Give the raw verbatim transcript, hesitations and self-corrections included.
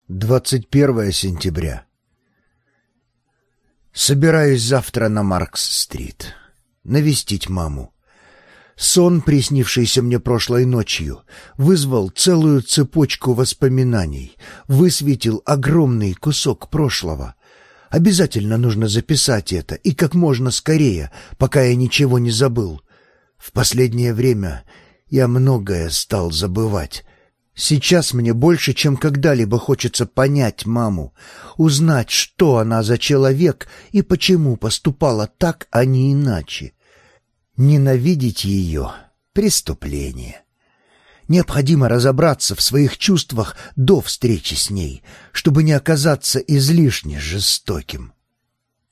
двадцать первое сентября. Собираюсь завтра на Маркс-стрит навестить маму. Сон, приснившийся мне прошлой ночью, вызвал целую цепочку воспоминаний, высветил огромный кусок прошлого. Обязательно нужно записать это, и как можно скорее, пока я ничего не забыл. В последнее время я многое стал забывать. Сейчас мне больше, чем когда-либо хочется понять маму, узнать, что она за человек и почему поступала так, а не иначе. Ненавидеть ее — преступление. Необходимо разобраться в своих чувствах до встречи с ней, чтобы не оказаться излишне жестоким.